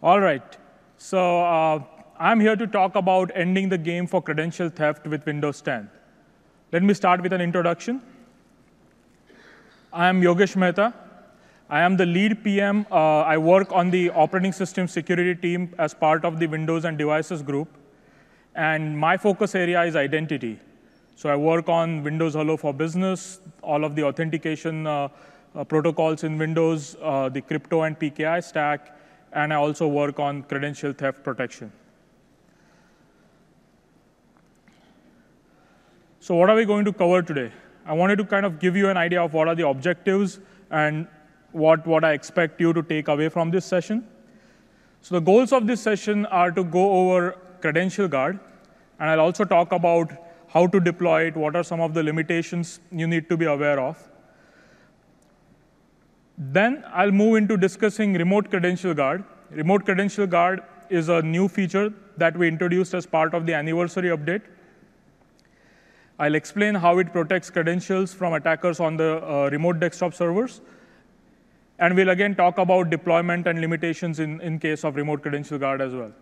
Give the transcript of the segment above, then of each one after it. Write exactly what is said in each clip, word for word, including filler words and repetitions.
All right. So uh, I'm here to talk about ending the game for credential theft with Windows ten. Let me start with an introduction. I am Yogesh Mehta. I am the lead P M. Uh, I work on the operating system security team as part of the Windows and Devices group. And my focus area is identity. So I work on Windows Hello for Business, all of the authentication uh, uh, protocols in Windows, uh, the crypto and P K I stack, and I also work on credential theft protection. So what are we going to cover today? I wanted to kind of give you an idea of what are the objectives and what, what I expect you to take away from this session. So the goals of this session are to go over Credential Guard, and I'll also talk about how to deploy it, what are some of the limitations you need to be aware of. Then I'll move into discussing Remote Credential Guard. Remote Credential Guard is a new feature that we introduced as part of the anniversary update. I'll explain how it protects credentials from attackers on the uh, remote desktop servers. And we'll again talk about deployment and limitations in, in case of Remote Credential Guard as well.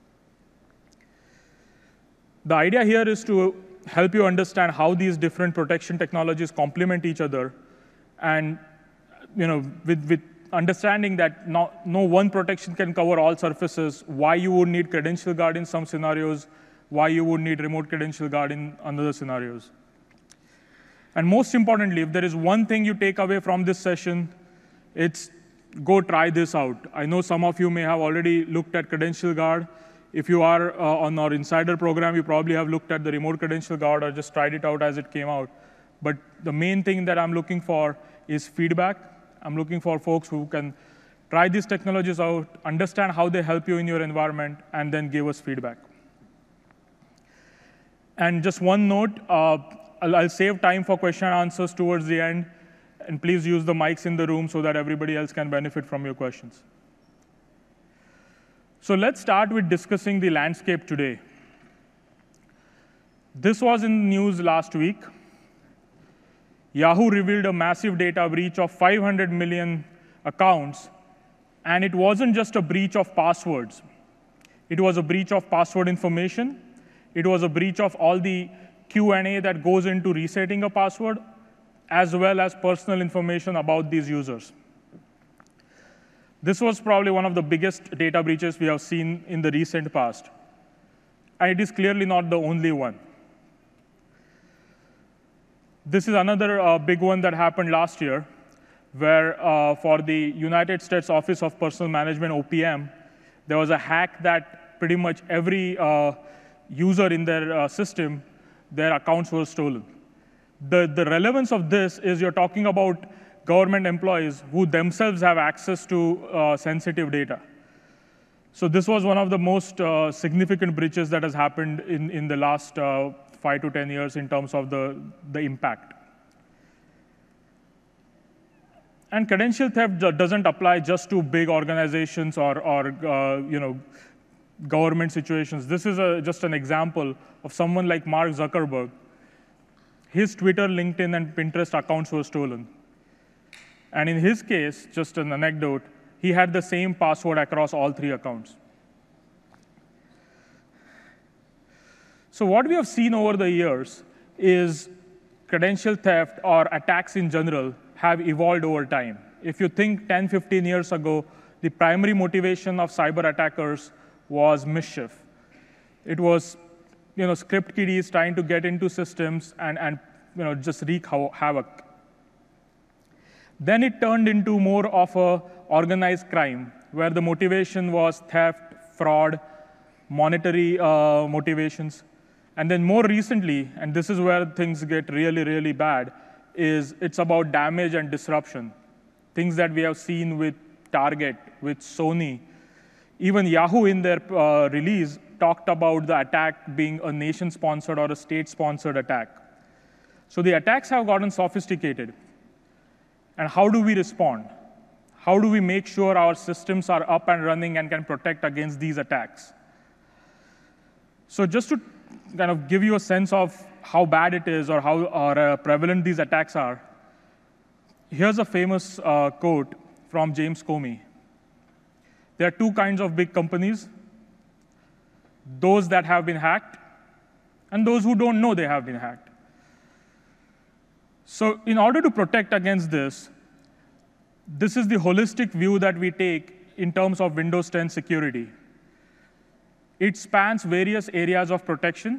The idea here is to help you understand how these different protection technologies complement each other, and you know, with, with understanding that not, no one protection can cover all surfaces, why you would need Credential Guard in some scenarios, why you would need Remote Credential Guard in other scenarios. And most importantly, if there is one thing you take away from this session, it's go try this out. I know some of you may have already looked at Credential Guard. If you are uh, on our Insider program, you probably have looked at the Remote Credential Guard or just tried it out as it came out. But the main thing that I'm looking for is feedback. I'm looking for folks who can try these technologies out, understand how they help you in your environment, and then give us feedback. And just one note, uh, I'll, I'll save time for question and answers towards the end. And please use the mics in the room so that everybody else can benefit from your questions. So let's start with discussing the landscape today. This was in the news last week. Yahoo revealed a massive data breach of five hundred million accounts, and it wasn't just a breach of passwords. It was a breach of password information. It was a breach of all the Q and A that goes into resetting a password, as well as personal information about these users. This was probably one of the biggest data breaches we have seen in the recent past. And it is clearly not the only one. This is another uh, big one that happened last year, where uh, for the United States Office of Personnel Management, O P M, there was a hack that pretty much every uh, user in their uh, system, their accounts were stolen. The, the relevance of this is you're talking about government employees who themselves have access to uh, sensitive data. So this was one of the most uh, significant breaches that has happened in, in the last uh, five to ten years in terms of the, the impact. And credential theft doesn't apply just to big organizations or, or uh, you know, government situations. This is a, just an example of someone like Mark Zuckerberg. His Twitter, LinkedIn, and Pinterest accounts were stolen. And in his case, just an anecdote, he had the same password across all three accounts. So what we have seen over the years is credential theft or attacks in general have evolved over time. If you think ten, fifteen years ago, the primary motivation of cyber attackers was mischief. It was you know, script kiddies trying to get into systems and, and you know, just wreak havoc. Then it turned into more of a organized crime, where the motivation was theft, fraud, monetary uh, motivations. And then more recently, and this is where things get really, really bad, is it's about damage and disruption. Things that we have seen with Target, with Sony. Even Yahoo in their uh, release talked about the attack being a nation-sponsored or a state-sponsored attack. So the attacks have gotten sophisticated. And how do we respond? How do we make sure our systems are up and running and can protect against these attacks? So just to kind of give you a sense of how bad it is or how or, uh, prevalent these attacks are, here's a famous uh, quote from James Comey. There are two kinds of big companies: those that have been hacked, and those who don't know they have been hacked. So in order to protect against this, this is the holistic view that we take in terms of Windows ten security. It spans various areas of protection.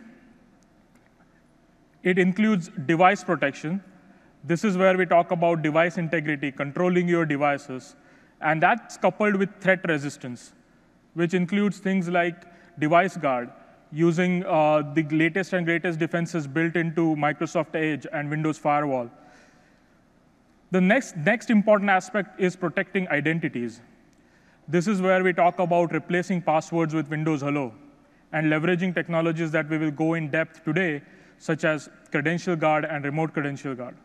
It includes device protection. This is where we talk about device integrity, controlling your devices. And that's coupled with threat resistance, which includes things like Device Guard, using uh, the latest and greatest defenses built into Microsoft Edge and Windows Firewall. The next, next important aspect is protecting identities. This is where we talk about replacing passwords with Windows Hello and leveraging technologies that we will go in depth today, such as Credential Guard and Remote Credential Guard.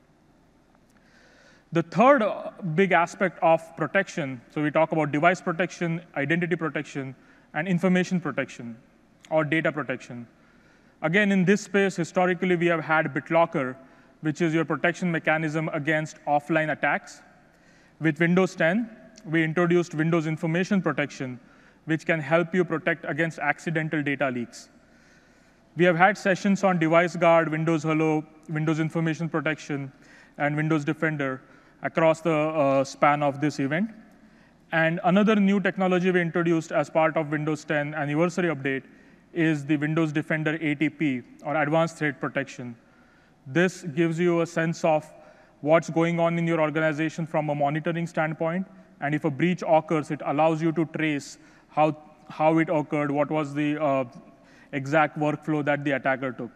The third big aspect of protection, so we talk about device protection, identity protection, and information protection, or data protection. Again, in this space, historically, we have had BitLocker, which is your protection mechanism against offline attacks. With Windows ten, we introduced Windows Information Protection, which can help you protect against accidental data leaks. We have had sessions on Device Guard, Windows Hello, Windows Information Protection, and Windows Defender across the uh, span of this event. And another new technology we introduced as part of Windows ten anniversary update is the Windows Defender A T P, or Advanced Threat Protection. This gives you a sense of what's going on in your organization from a monitoring standpoint, and if a breach occurs, it allows you to trace how, how it occurred, what was the uh, exact workflow that the attacker took.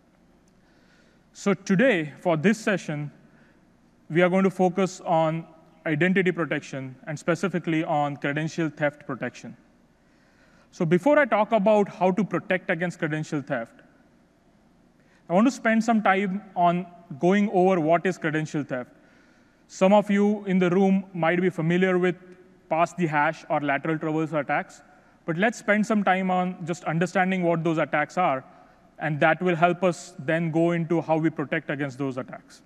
So today, for this session, we are going to focus on identity protection, and specifically on credential theft protection. So before I talk about how to protect against credential theft, I want to spend some time on going over what is credential theft. Some of you in the room might be familiar with pass the hash or lateral traversal attacks, but let's spend some time on just understanding what those attacks are, and that will help us then go into how we protect against those attacks.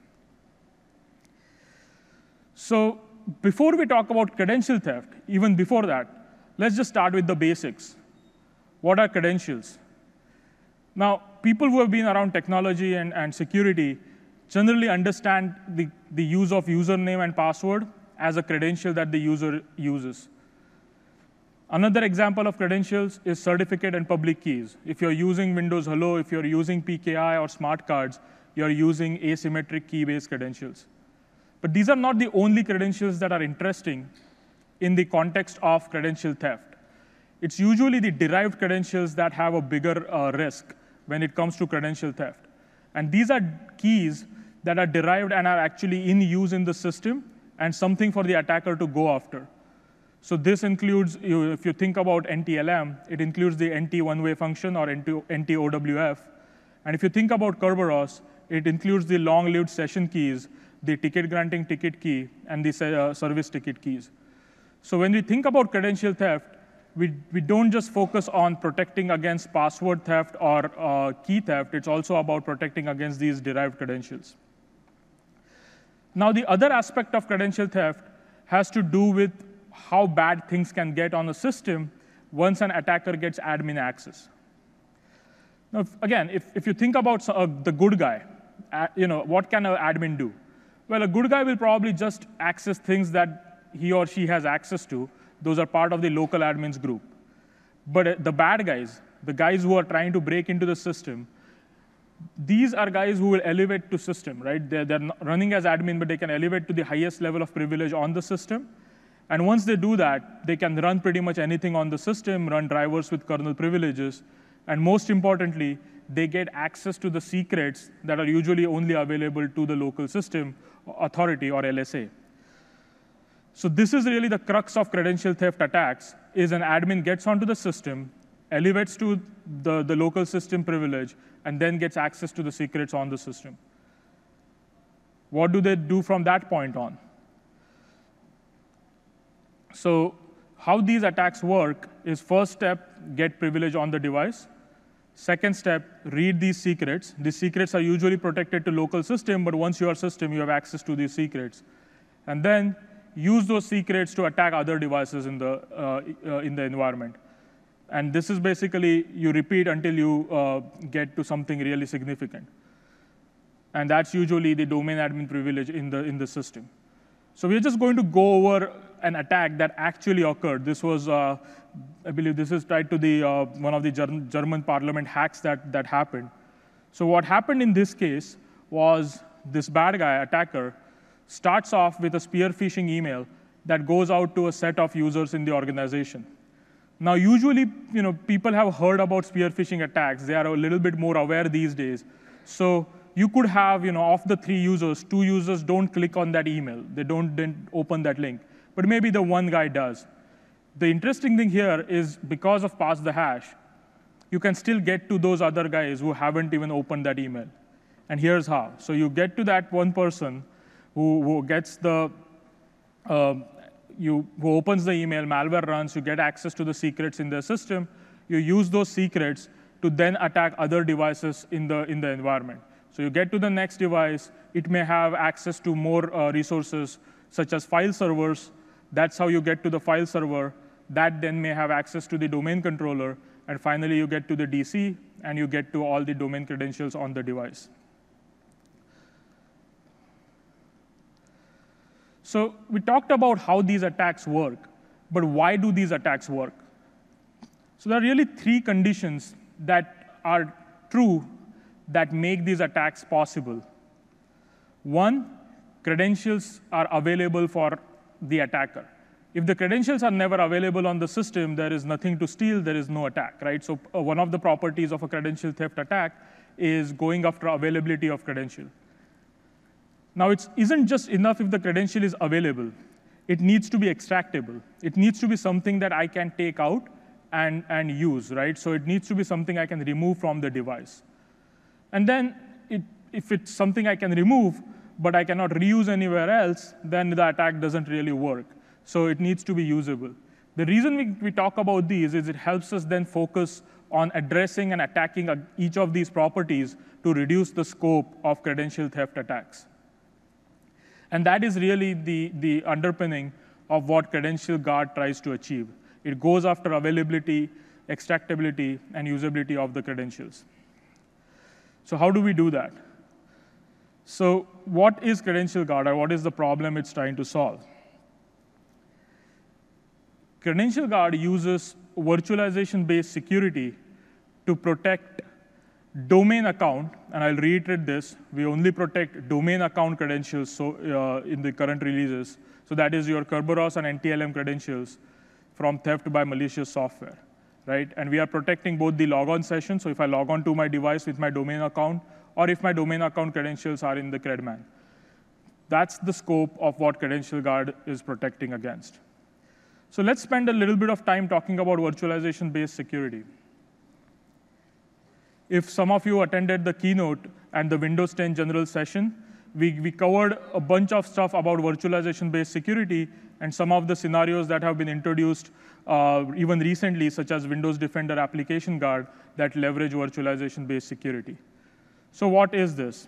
So before we talk about credential theft, even before that, let's just start with the basics. What are credentials? Now, people who have been around technology and, and security generally understand the, the use of username and password as a credential that the user uses. Another example of credentials is certificate and public keys. If you're using Windows Hello, if you're using P K I or smart cards, you're using asymmetric key-based credentials. But these are not the only credentials that are interesting in the context of credential theft. It's usually the derived credentials that have a bigger uh, risk when it comes to credential theft. And these are keys that are derived and are actually in use in the system and something for the attacker to go after. So this includes, you, if you think about N T L M, it includes the N T one-way function or N T O W F. And if you think about Kerberos, it includes the long-lived session keys, the ticket granting ticket key, and the uh, service ticket keys. So when we think about credential theft, we, we don't just focus on protecting against password theft or uh, key theft. It's also about protecting against these derived credentials. Now, the other aspect of credential theft has to do with how bad things can get on a system once an attacker gets admin access. Now, again, if, if you think about uh, the good guy, uh, you know, what can an admin do? Well, a good guy will probably just access things that he or she has access to. Those are part of the local admins group. But uh, the bad guys, the guys who are trying to break into the system, these are guys who will elevate to system, right? They're, they're not running as admin, but they can elevate to the highest level of privilege on the system. And once they do that, they can run pretty much anything on the system, run drivers with kernel privileges, and most importantly, they get access to the secrets that are usually only available to the local system authority or L S A. So this is really the crux of credential theft attacks, is an admin gets onto the system, elevates to the, the local system privilege, and then gets access to the secrets on the system. What do they do from that point on? So how these attacks work is, first step, get privilege on the device. Second step, read these secrets. These secrets are usually protected to local system, but once you are system, you have access to these secrets. And then use those secrets to attack other devices in the, uh, uh, in the environment. And this is basically, you repeat until you uh, get to something really significant. And that's usually the domain admin privilege in the, in the system. So we're just going to go over an attack that actually occurred. This was, uh, I believe this is tied to the, uh, one of the German, German parliament hacks that, that happened. So what happened in this case was this bad guy, attacker, starts off with a spear phishing email that goes out to a set of users in the organization. Now, usually, you know, people have heard about spear phishing attacks. They are a little bit more aware these days. So you could have, you know, of the three users, two users don't click on that email. They don't then open that link. But maybe the one guy does. The interesting thing here is because of pass the hash, you can still get to those other guys who haven't even opened that email. And here's how. So you get to that one person who, who gets the, uh, you, who opens the email, malware runs, you get access to the secrets in their system. You use those secrets to then attack other devices in the, in the environment. So you get to the next device. It may have access to more uh, resources, such as file servers. That's how you get to the file server. That then may have access to the domain controller. And finally, you get to the D C, and you get to all the domain credentials on the device. So we talked about how these attacks work. But why do these attacks work? So there are really three conditions that are true that make these attacks possible. One, credentials are available for the attacker. If the credentials are never available on the system, there is nothing to steal, there is no attack, right? So uh, one of the properties of a credential theft attack is going after availability of credential. Now, it isn't just enough if the credential is available. It needs to be extractable. It needs to be something that I can take out and, and use, right? So it needs to be something I can remove from the device. And then it, if it's something I can remove, but I cannot reuse anywhere else, then the attack doesn't really work. So it needs to be usable. The reason we, we talk about these is it helps us then focus on addressing and attacking each of these properties to reduce the scope of credential theft attacks. And that is really the, the underpinning of what Credential Guard tries to achieve. It goes after availability, extractability, and usability of the credentials. So how do we do that? So what is Credential Guard, or what is the problem it's trying to solve? Credential Guard uses virtualization-based security to protect domain account, and I'll reiterate this, we only protect domain account credentials so, uh, in the current releases. So that is your Kerberos and N T L M credentials from theft by malicious software, right? And we are protecting both the logon session, so if I log on to my device with my domain account, or if my domain account credentials are in the Credman. That's the scope of what Credential Guard is protecting against. So let's spend a little bit of time talking about virtualization-based security. If some of you attended the keynote and the Windows ten general session, we, we covered a bunch of stuff about virtualization-based security and some of the scenarios that have been introduced uh, even recently, such as Windows Defender Application Guard, that leverage virtualization-based security. So what is this?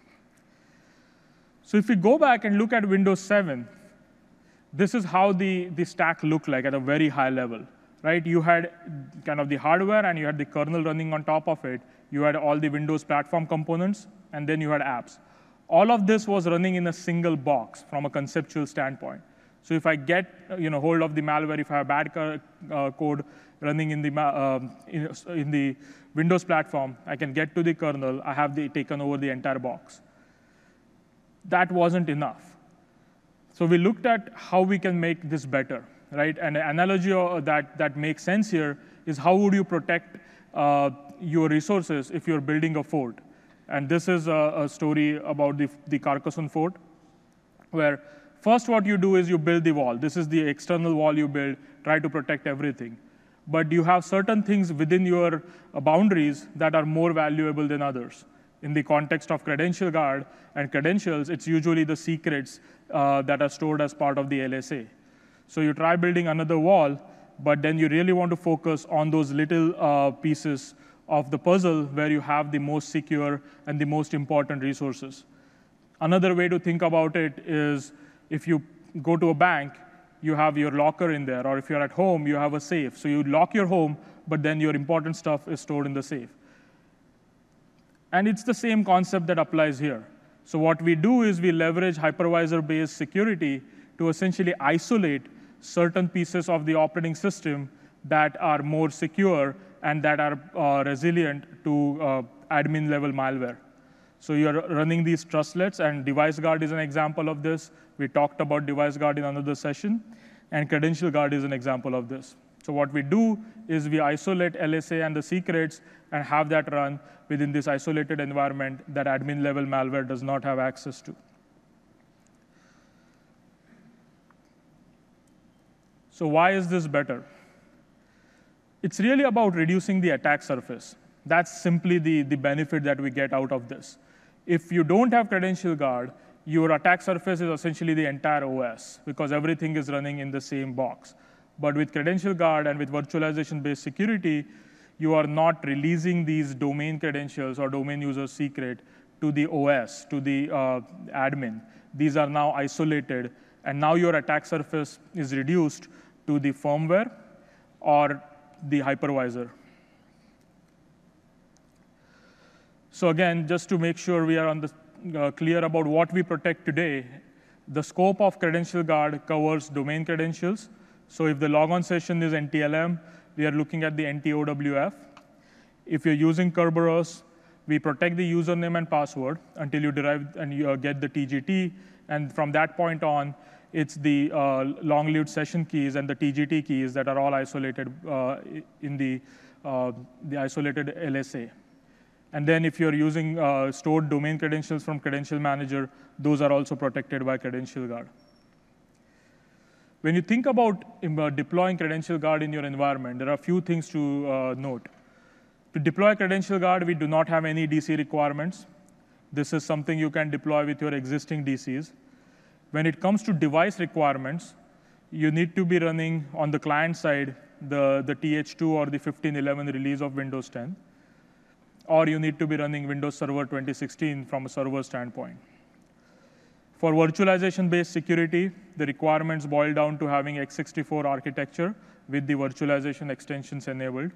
So if we go back and look at Windows seven, this is how the, the stack looked like at a very high level, right? You had kind of the hardware, and you had the kernel running on top of it. You had all the Windows platform components, and then you had apps. All of this was running in a single box from a conceptual standpoint. So if I get you know, hold of the malware, if I have bad co uh, code running in the, uh, in, in the Windows platform, I can get to the kernel. I have the, taken over the entire box. That wasn't enough. So we looked at how we can make this better, right? And an analogy that, that makes sense here is how would you protect uh, your resources if you're building a fort? And this is a, a story about the, the Carcassonne fort, where first what you do is you build the wall. This is the external wall you build, try to protect everything. But you have certain things within your uh, boundaries that are more valuable than others. In the context of Credential Guard and credentials, it's usually the secrets uh, that are stored as part of the L S A. So you try building another wall, but then you really want to focus on those little uh, pieces of the puzzle where you have the most secure and the most important resources. Another way to think about it is if you go to a bank, you have your locker in there, or if you're at home, you have a safe. So you lock your home, but then your important stuff is stored in the safe. And it's the same concept that applies here. So what we do is we leverage hypervisor-based security to essentially isolate certain pieces of the operating system that are more secure and that are uh, resilient to uh, admin-level malware. So you're running these trustlets, and DeviceGuard is an example of this. We talked about DeviceGuard in another session, and CredentialGuard is an example of this. So what we do is we isolate L S A and the secrets and have that run within this isolated environment that admin-level malware does not have access to. So why is this better? It's really about reducing the attack surface. That's simply the, the benefit that we get out of this. If you don't have CredentialGuard, your attack surface is essentially the entire O S, because everything is running in the same box. But with CredentialGuard and with virtualization-based security, you are not releasing these domain credentials or domain user secret to the O S, to the uh, admin. These are now isolated, and now your attack surface is reduced to the firmware or the hypervisor. So again, just to make sure we are on the, uh, clear about what we protect today, the scope of CredentialGuard covers domain credentials. So if the logon session is N T L M, we are looking at the N T O W F. If you're using Kerberos, we protect the username and password until you derive and you uh, get the T G T. And from that point on, it's the uh, long-lived session keys and the T G T keys that are all isolated uh, in the, uh, the isolated L S A. And then if you're using uh, stored domain credentials from Credential Manager, those are also protected by CredentialGuard. When you think about uh, deploying CredentialGuard in your environment, there are a few things to uh, note. To deploy CredentialGuard, we do not have any D C requirements. This is something you can deploy with your existing D Cs. When it comes to device requirements, you need to be running on the client side the, the T H two or the fifteen eleven release of Windows ten. Or you need to be running Windows Server twenty sixteen from a server standpoint. For virtualization-based security, the requirements boil down to having x sixty-four architecture with the virtualization extensions enabled.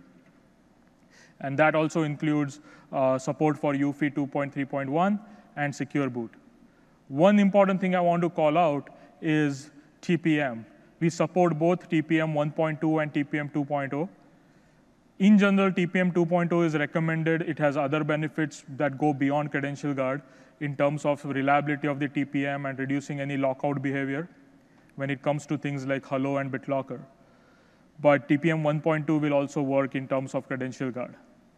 And that also includes uh, support for U F I two point three point one and Secure Boot. One important thing I want to call out is T P M. We support both T P M one point two and T P M two point oh. In general, T P M two point oh is recommended. It has other benefits that go beyond CredentialGuard in terms of reliability of the T P M and reducing any lockout behavior when it comes to things like Hello and BitLocker. But T P M one point two will also work in terms of CredentialGuard.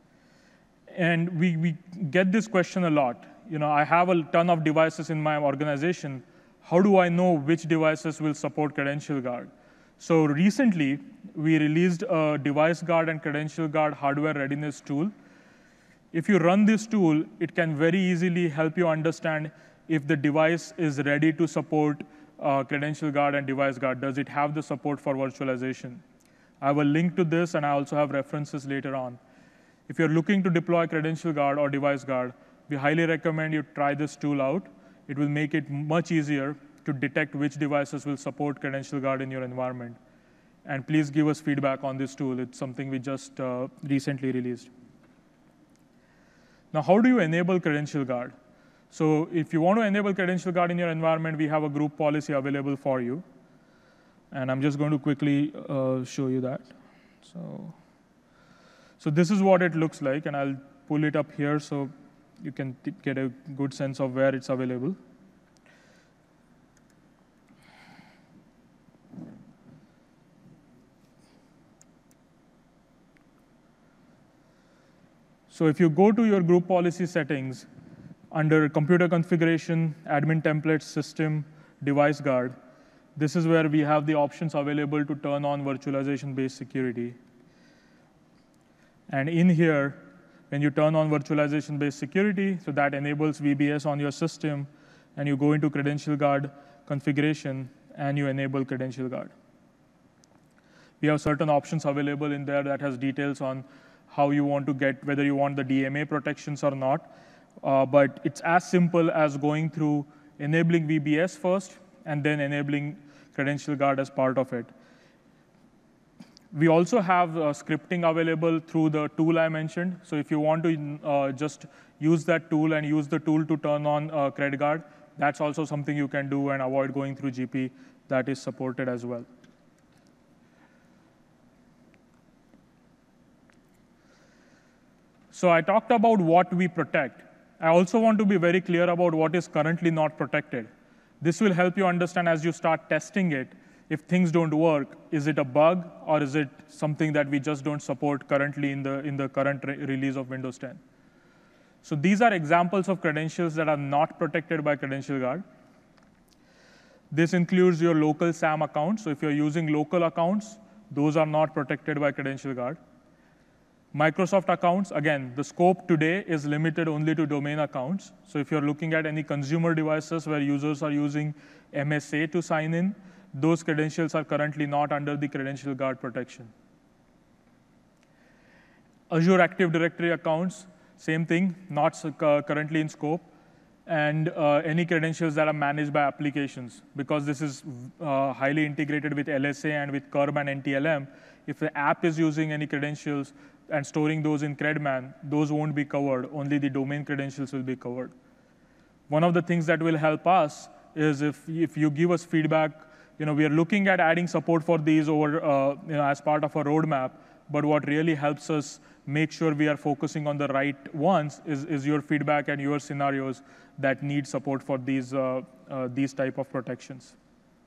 And we, we get this question a lot. You know, I have a ton of devices in my organization. How do I know which devices will support CredentialGuard? So recently, we released a DeviceGuard and CredentialGuard hardware readiness tool. If you run this tool, it can very easily help you understand if the device is ready to support uh, CredentialGuard and DeviceGuard. Does it have the support for virtualization? I will link to this, and I also have references later on. If you're looking to deploy CredentialGuard or DeviceGuard, we highly recommend you try this tool out. It will make it much easier to detect which devices will support CredentialGuard in your environment. And please give us feedback on this tool. It's something we just uh, recently released. Now, how do you enable CredentialGuard? So if you want to enable CredentialGuard in your environment, we have a group policy available for you. And I'm just going to quickly uh, show you that. So, so this is what it looks like, and I'll pull it up here so you can get a good sense of where it's available. So if you go to your group policy settings, under computer configuration, admin templates, system, DeviceGuard, this is where we have the options available to turn on virtualization-based security. And in here, when you turn on virtualization-based security, so that enables V B S on your system, and you go into CredentialGuard configuration, and you enable CredentialGuard. We have certain options available in there that has details on how you want to get, whether you want the D M A protections or not. Uh, but it's as simple as going through enabling V B S first, and then enabling Credential Guard as part of it. We also have uh, scripting available through the tool I mentioned. So if you want to uh, just use that tool and use the tool to turn on uh, CredGuard, that's also something you can do and avoid going through G P. That is supported as well. So I talked about what we protect. I also want to be very clear about what is currently not protected. This will help you understand as you start testing it, if things don't work, is it a bug or is it something that we just don't support currently in the, in the current re release of Windows ten? So these are examples of credentials that are not protected by Credential Guard. This includes your local S A M accounts. So if you're using local accounts, those are not protected by Credential Guard. Microsoft accounts, again, the scope today is limited only to domain accounts. So if you're looking at any consumer devices where users are using M S A to sign in, those credentials are currently not under the Credential Guard protection. Azure Active Directory accounts, same thing, not uh, currently in scope. And uh, any credentials that are managed by applications, because this is uh, highly integrated with L S A and with Curb and N T L M. If the app is using any credentials and storing those in CredMan, those won't be covered. Only the domain credentials will be covered. One of the things that will help us is if, if you give us feedback. You know, we are looking at adding support for these over, uh, you know, as part of a roadmap, but what really helps us make sure we are focusing on the right ones is, is your feedback and your scenarios that need support for these, uh, uh, these type of protections.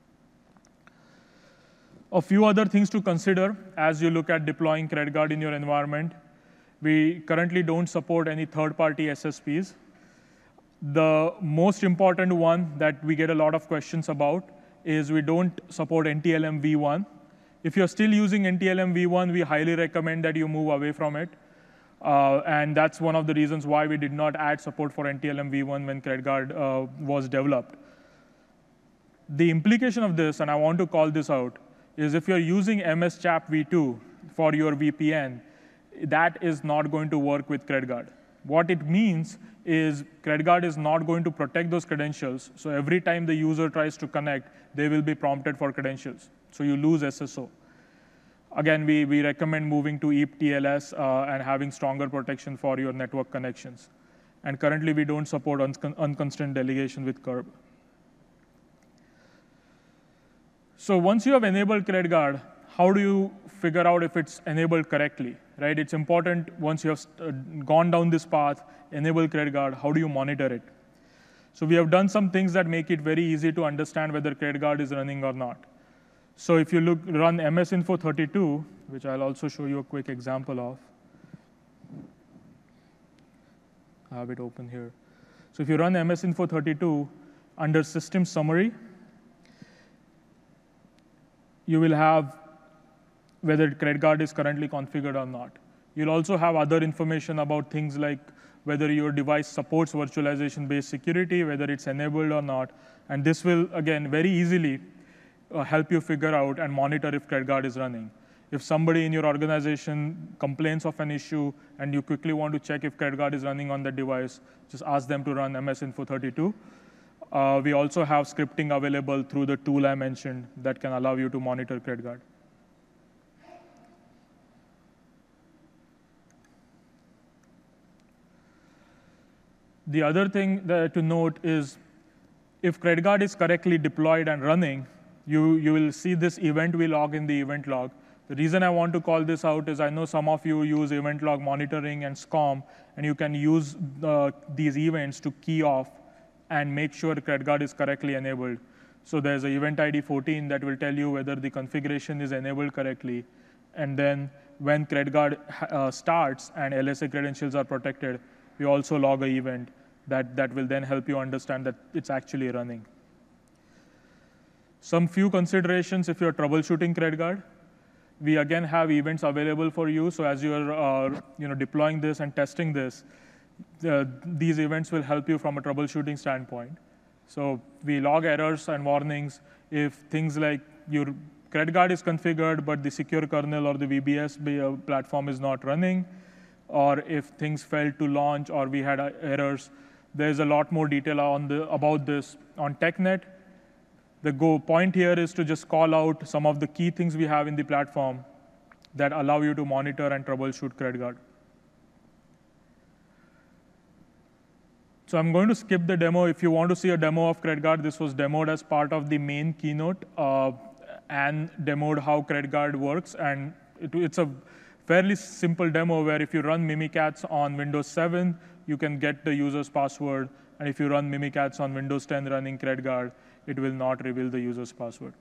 A few other things to consider as you look at deploying CredGuard in your environment. We currently don't support any third-party S S Ps. The most important one that we get a lot of questions about is we don't support N T L M v one. If you're still using N T L M v one, we highly recommend that you move away from it. Uh, and that's one of the reasons why we did not add support for N T L M v one when CredGuard uh, was developed. The implication of this, and I want to call this out, is if you're using M S Chap v two for your V P N, that is not going to work with CredGuard. What it means is CredGuard is not going to protect those credentials. So every time the user tries to connect, they will be prompted for credentials. So you lose S S O. Again, we, we recommend moving to E A P T L S uh, and having stronger protection for your network connections. And currently, we don't support un unconstrained delegation with Curb. So once you have enabled CredGuard, how do you figure out if it's enabled correctly? Right? It's important once you have uh, gone down this path, enable CredGuard, how do you monitor it? So we have done some things that make it very easy to understand whether CredGuard is running or not. So if you look, run M S info thirty-two, which I'll also show you a quick example of. I have it open here. So if you run M S info thirty-two, under system summary, you will have whether CredGuard is currently configured or not. You'll also have other information about things like whether your device supports virtualization-based security, whether it's enabled or not. And this will, again, very easily uh, help you figure out and monitor if CredGuard is running. If somebody in your organization complains of an issue and you quickly want to check if CredGuard is running on the device, just ask them to run M S info thirty-two. Uh, we also have scripting available through the tool I mentioned that can allow you to monitor CredGuard. The other thing that to note is if CredGuard is correctly deployed and running, you, you will see this event we log in the event log. The reason I want to call this out is I know some of you use event log monitoring and SCORM, and you can use uh, these events to key off and make sure CredGuard is correctly enabled. So there's an event I D fourteen that will tell you whether the configuration is enabled correctly. And then when CredGuard uh, starts and L S A credentials are protected, we also log an event that, that will then help you understand that it's actually running. Some few considerations if you're troubleshooting CredGuard. We again have events available for you. So as you're uh, you know, deploying this and testing this, the, these events will help you from a troubleshooting standpoint. So we log errors and warnings if things like your CredGuard is configured, but the secure kernel or the V B S platform is not running, or if things failed to launch or we had errors. There's a lot more detail on the, about this on TechNet. The go point here is to just call out some of the key things we have in the platform that allow you to monitor and troubleshoot CredGuard. So I'm going to skip the demo. If you want to see a demo of CredGuard, this was demoed as part of the main keynote uh, and demoed how CredGuard works. And it, it's a fairly simple demo where if you run Mimikatz on Windows seven, you can get the user's password. And if you run Mimikatz on Windows ten running CredGuard, it will not reveal the user's password.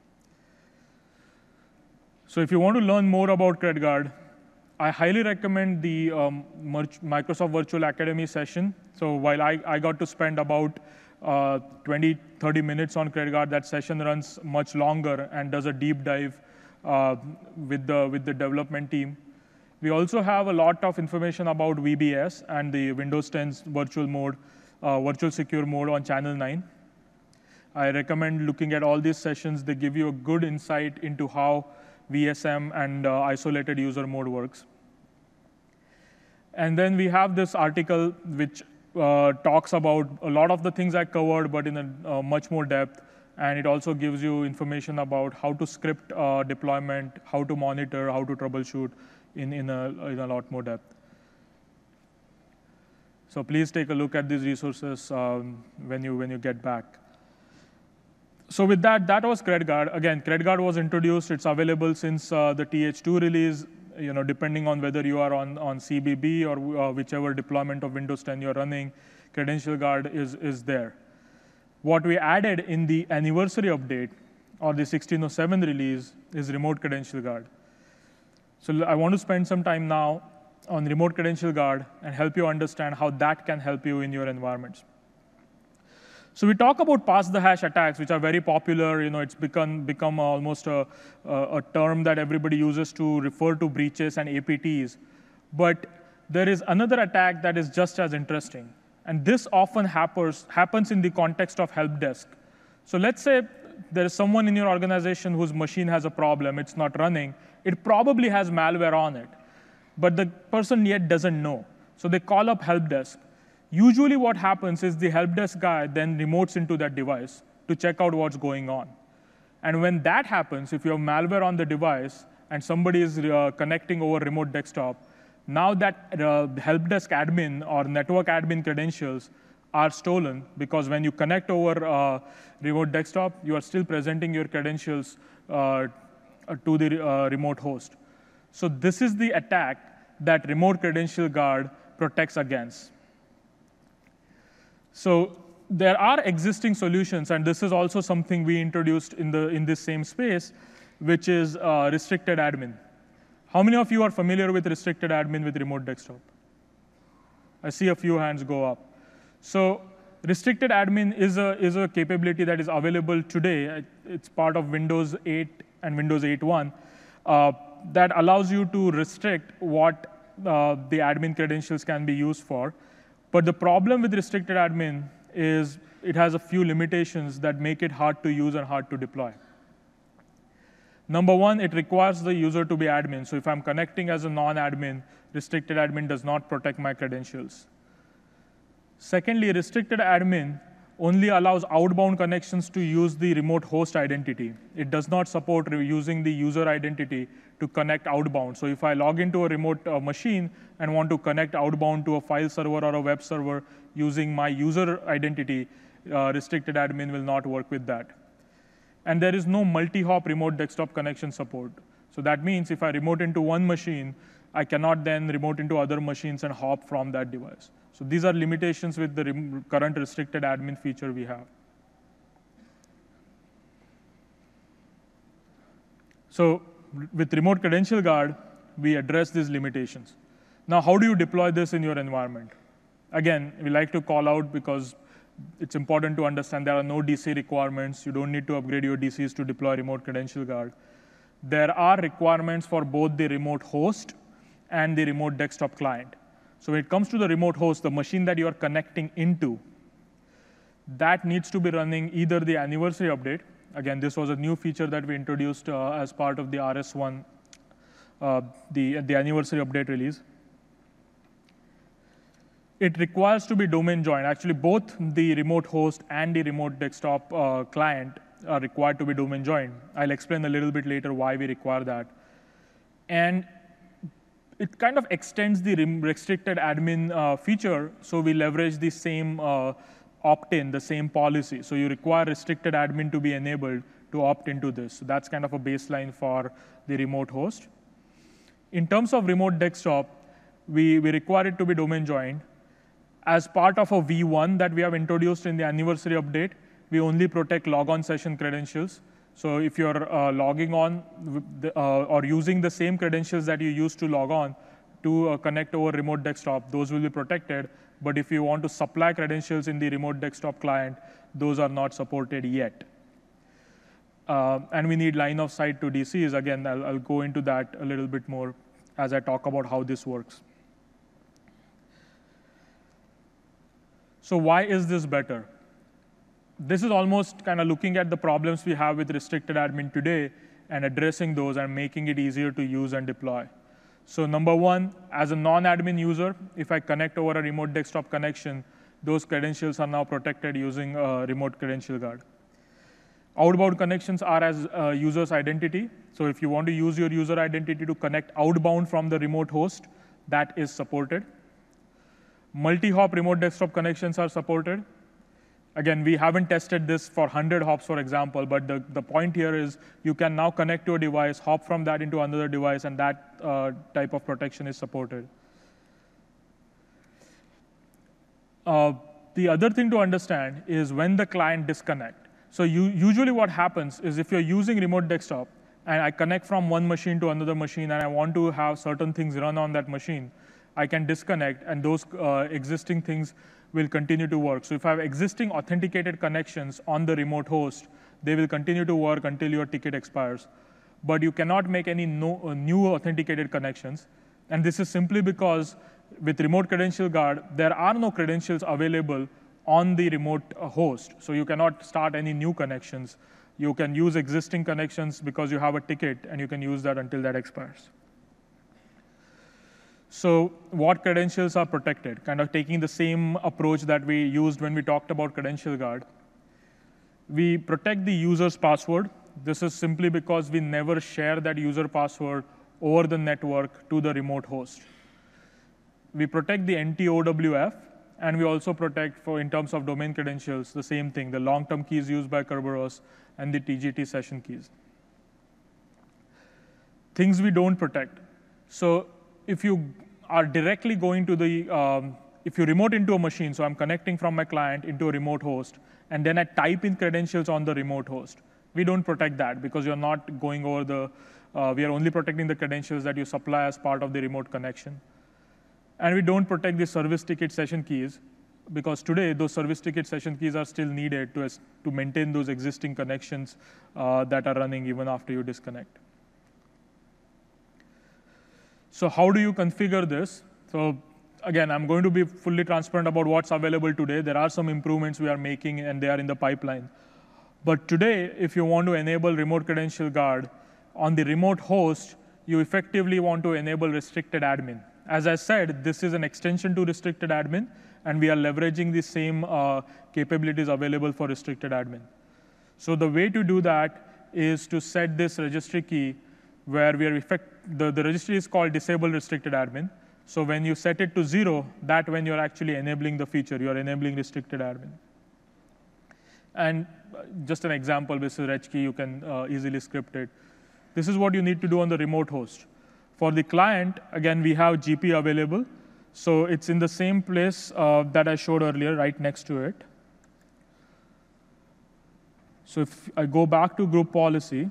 So if you want to learn more about CredGuard, I highly recommend the um, Microsoft Virtual Academy session. So while I, I got to spend about uh, twenty, thirty minutes on CredGuard, that session runs much longer and does a deep dive uh, with, the, with the development team. We also have a lot of information about V B S and the Windows ten's virtual mode, uh, virtual secure mode on channel nine. I recommend looking at all these sessions. They give you a good insight into how V S M and uh, isolated user mode works. And then we have this article which uh, talks about a lot of the things I covered, but in a uh, much more depth. And it also gives you information about how to script uh, deployment, how to monitor, how to troubleshoot in, in, a, in a lot more depth. So please take a look at these resources um, when, you, when you get back. So with that, that was CredGuard. Again, CredGuard was introduced. It's available since uh, the T H two release, you know, depending on whether you are on, on C B B or uh, whichever deployment of Windows ten you're running, Credential Guard is, is there. What we added in the anniversary update or the sixteen oh seven release is Remote Credential Guard. So I want to spend some time now on Remote Credential Guard and help you understand how that can help you in your environments. So we talk about pass the hash attacks, which are very popular. You know, it's become, become almost a, a, a term that everybody uses to refer to breaches and A P Ts. But there is another attack that is just as interesting. And this often happens, happens in the context of help desk. So let's say there is someone in your organization whose machine has a problem. It's not running. It probably has malware on it. But the person yet doesn't know. So they call up help desk. Usually what happens is the help desk guy then remotes into that device to check out what's going on. And when that happens, if you have malware on the device and somebody is uh, connecting over remote desktop, now that uh, help desk admin or network admin credentials are stolen, because when you connect over uh, remote desktop, you are still presenting your credentials uh, to the uh, remote host. So this is the attack that Remote Credential Guard protects against. So there are existing solutions, and this is also something we introduced in, the, in this same space, which is uh, restricted admin. How many of you are familiar with restricted admin with remote desktop? I see a few hands go up. So restricted admin is a, is a capability that is available today. It's part of Windows eight and Windows eight point one uh, that allows you to restrict what uh, the admin credentials can be used for. But the problem with restricted admin is it has a few limitations that make it hard to use and hard to deploy. Number one, it requires the user to be admin. So if I'm connecting as a non-admin, restricted admin does not protect my credentials. Secondly, restricted admin only allows outbound connections to use the remote host identity. It does not support using the user identity to connect outbound. So if I log into a remote uh, machine and want to connect outbound to a file server or a web server using my user identity, uh, restricted admin will not work with that. And there is no multi-hop remote desktop connection support. So that means if I remote into one machine, I cannot then remote into other machines and hop from that device. So these are limitations with the rem current restricted admin feature we have. So with Remote Credential Guard, we address these limitations. Now, how do you deploy this in your environment? Again, we like to call out because it's important to understand there are no D C requirements. You don't need to upgrade your D Cs to deploy Remote Credential Guard. There are requirements for both the remote host and the remote desktop client. So when it comes to the remote host, the machine that you are connecting into, that needs to be running either the anniversary update. Again, this was a new feature that we introduced uh, as part of the R S one, uh, the, the anniversary update release. It requires to be domain joined. Actually, both the remote host and the remote desktop uh, client are required to be domain joined. I'll explain a little bit later why we require that. And it kind of extends the restricted admin uh, feature, so we leverage the same uh, opt-in, the same policy. So you require restricted admin to be enabled to opt into this. So that's kind of a baseline for the remote host. In terms of remote desktop, we, we require it to be domain joined. As part of a V one that we have introduced in the anniversary update, we only protect logon session credentials. So if you're uh, logging on the, uh, or using the same credentials that you used to log on to uh, connect over remote desktop, those will be protected. But if you want to supply credentials in the remote desktop client, those are not supported yet. Uh, and we need line of sight to D Cs. Again, I'll, I'll go into that a little bit more as I talk about how this works. So why is this better? This is almost kind of looking at the problems we have with restricted admin today and addressing those and making it easier to use and deploy. So number one, as a non-admin user, if I connect over a remote desktop connection, those credentials are now protected using a remote credential guard. Outbound connections are as a user's identity. So if you want to use your user identity to connect outbound from the remote host, that is supported. Multi-hop remote desktop connections are supported. Again, we haven't tested this for one hundred hops, for example, but the, the point here is you can now connect to a device, hop from that into another device, and that uh, type of protection is supported. Uh, the other thing to understand is when the client disconnect. So you, usually what happens is if you're using remote desktop, and I connect from one machine to another machine, and I want to have certain things run on that machine, I can disconnect, and those uh, existing things will continue to work. So if I have existing authenticated connections on the remote host, they will continue to work until your ticket expires. But you cannot make any no, uh, new authenticated connections. And this is simply because with Remote Credential Guard, there are no credentials available on the remote uh, host. So you cannot start any new connections. You can use existing connections because you have a ticket, and you can use that until that expires. So what credentials are protected? Kind of taking the same approach that we used when we talked about Credential Guard. We protect the user's password. This is simply because we never share that user password over the network to the remote host. We protect the N T O W F, and we also protect, for in terms of domain credentials, the same thing, the long-term keys used by Kerberos and the T G T session keys. Things we don't protect. So if you are directly going to the, um, if you remote into a machine, so I'm connecting from my client into a remote host, and then I type in credentials on the remote host, we don't protect that because you're not going over the, uh, we are only protecting the credentials that you supply as part of the remote connection. And we don't protect the service ticket session keys because today those service ticket session keys are still needed to, to maintain those existing connections uh, that are running even after you disconnect. So how do you configure this? So again, I'm going to be fully transparent about what's available today. There are some improvements we are making, and they are in the pipeline. But today, if you want to enable Remote Credential Guard on the remote host, you effectively want to enable restricted admin. As I said, this is an extension to restricted admin, and we are leveraging the same uh, capabilities available for restricted admin. So the way to do that is to set this registry key where we are effect, the, the registry is called disable restricted admin. So when you set it to zero, that when you're actually enabling the feature, you're enabling restricted admin. And just an example, this is reg key, you can uh, easily script it. This is what you need to do on the remote host. For the client, again, we have G P available. So it's in the same place uh, that I showed earlier, right next to it. So if I go back to group policy,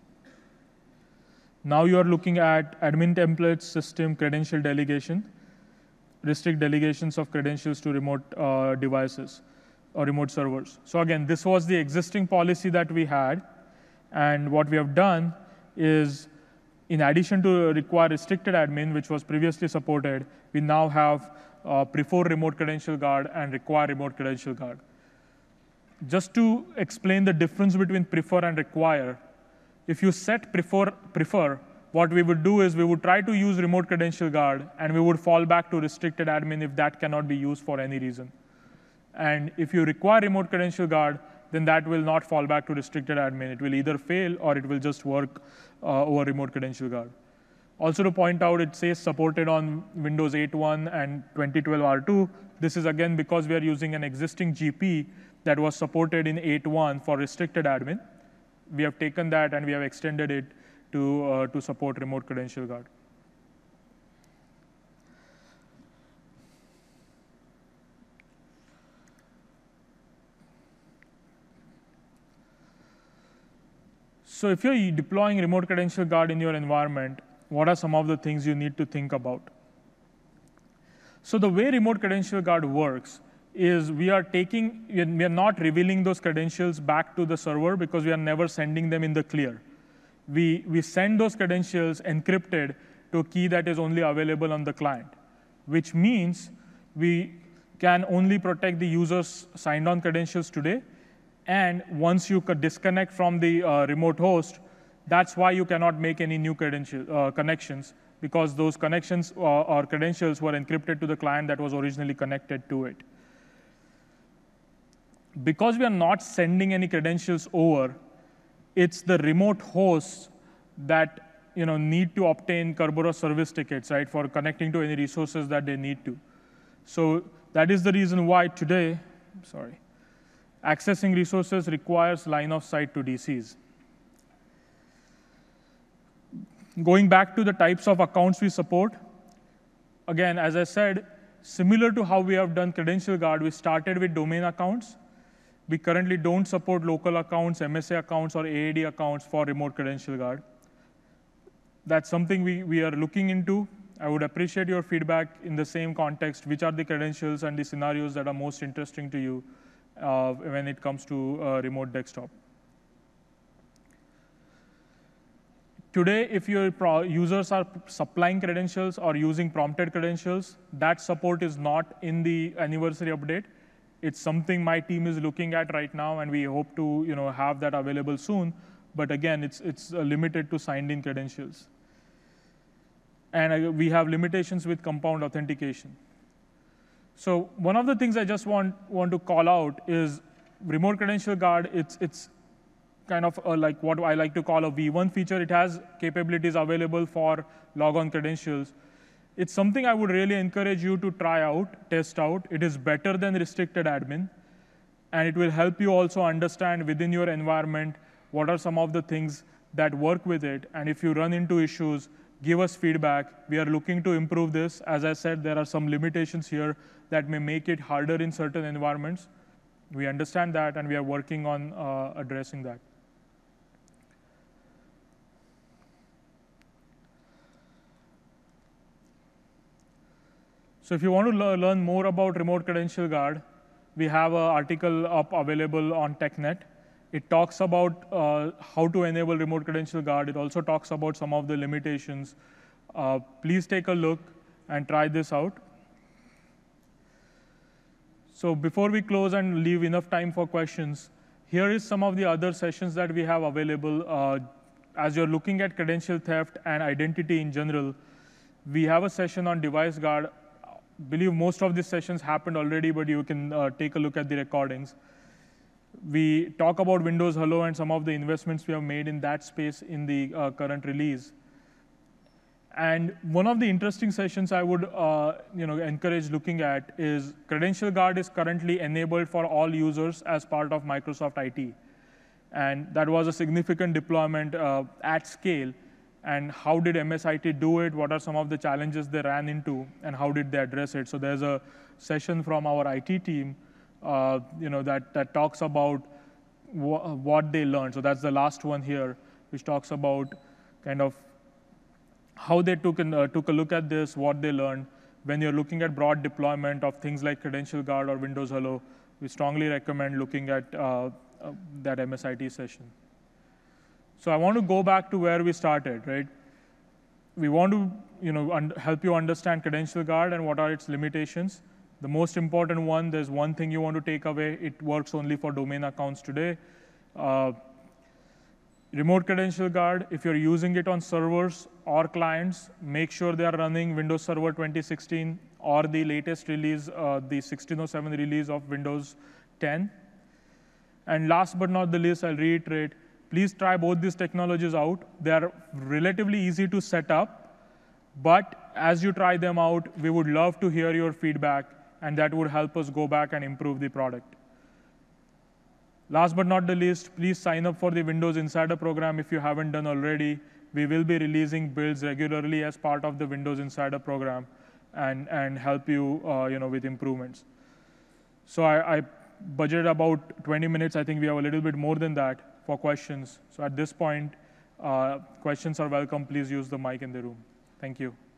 now you are looking at admin templates, system, credential delegation, restrict delegations of credentials to remote uh, devices or remote servers. So again, this was the existing policy that we had. And what we have done is, in addition to require restricted admin, which was previously supported, we now have uh, prefer remote credential guard and require remote credential guard. Just to explain the difference between prefer and require, if you set prefer, prefer, what we would do is we would try to use remote credential guard, and we would fall back to restricted admin if that cannot be used for any reason. And if you require remote credential guard, then that will not fall back to restricted admin. It will either fail or it will just work uh, over remote credential guard. Also to point out, it says supported on Windows eight point one and twenty twelve R two. This is again because we are using an existing G P that was supported in eight point one for restricted admin. We have taken that and we have extended it to, uh, to support remote credential guard. So if you're deploying remote credential guard in your environment, what are some of the things you need to think about? So the way remote credential guard works is we are taking, we are not revealing those credentials back to the server because we are never sending them in the clear. We, we send those credentials encrypted to a key that is only available on the client, which means we can only protect the user's signed on credentials today. And once you disconnect from the uh, remote host, that's why you cannot make any new credential, uh, connections, because those connections or, or credentials were encrypted to the client that was originally connected to it. Because we are not sending any credentials over, it's the remote hosts that you know, need to obtain Kerberos service tickets, right, for connecting to any resources that they need to. So that is the reason why today, sorry, accessing resources requires line of sight to D Cs. Going back to the types of accounts we support, again, as I said, similar to how we have done Credential Guard, we started with domain accounts. We currently don't support local accounts, M S A accounts, or A A D accounts for remote Credential Guard. That's something we, we are looking into. I would appreciate your feedback in the same context. Which are the credentials and the scenarios that are most interesting to you uh, when it comes to uh, remote desktop? Today, if your users are supplying credentials or using prompted credentials, that support is not in the anniversary update. It's something my team is looking at right now, and we hope to you know, have that available soon. But again, it's, it's limited to signed-in credentials. And we have limitations with compound authentication. So one of the things I just want, want to call out is Remote Credential Guard. It's, it's kind of a, like what I like to call a V one feature. It has capabilities available for log-on credentials. It's something I would really encourage you to try out, test out. It is better than restricted admin. And it will help you also understand within your environment what are some of the things that work with it. And if you run into issues, give us feedback. We are looking to improve this. As I said, there are some limitations here that may make it harder in certain environments. We understand that, and we are working on uh, addressing that. So if you want to le learn more about Remote Credential Guard, we have an article up available on TechNet. It talks about uh, how to enable Remote Credential Guard. It also talks about some of the limitations. Uh, please take a look and try this out. So before we close and leave enough time for questions, here is some of the other sessions that we have available. Uh, as you're looking at credential theft and identity in general, we have a session on Device Guard. I believe most of these sessions happened already, but you can uh, take a look at the recordings. We talk about Windows Hello and some of the investments we have made in that space in the uh, current release. And one of the interesting sessions I would uh, you know, encourage looking at is Credential Guard is currently enabled for all users as part of Microsoft I T. And that was a significant deployment uh, at scale. And how did M S I T do it? What are some of the challenges they ran into? And how did they address it? So there's a session from our I T team Uh, you know, that, that talks about wh what they learned. So that's the last one here, which talks about kind of how they took, an, uh, took a look at this, what they learned. When you're looking at broad deployment of things like Credential Guard or Windows Hello, we strongly recommend looking at uh, uh, that M S I T session. So I want to go back to where we started, right? We want to you know, help you understand Credential Guard and what are its limitations. The most important one, there's one thing you want to take away. It works only for domain accounts today. Uh, Remote Credential Guard, if you're using it on servers or clients, make sure they are running Windows Server twenty sixteen or the latest release, uh, the sixteen oh seven release of Windows ten. And last but not the least, I'll reiterate, please try both these technologies out. They are relatively easy to set up, but as you try them out, we would love to hear your feedback, and that would help us go back and improve the product. Last but not the least, please sign up for the Windows Insider program if you haven't done already. We will be releasing builds regularly as part of the Windows Insider program and, and help you, uh, you know, with improvements. So I, I budgeted about twenty minutes. I think we have a little bit more than that for questions. So at this point, uh, questions are welcome. Please use the mic in the room. Thank you.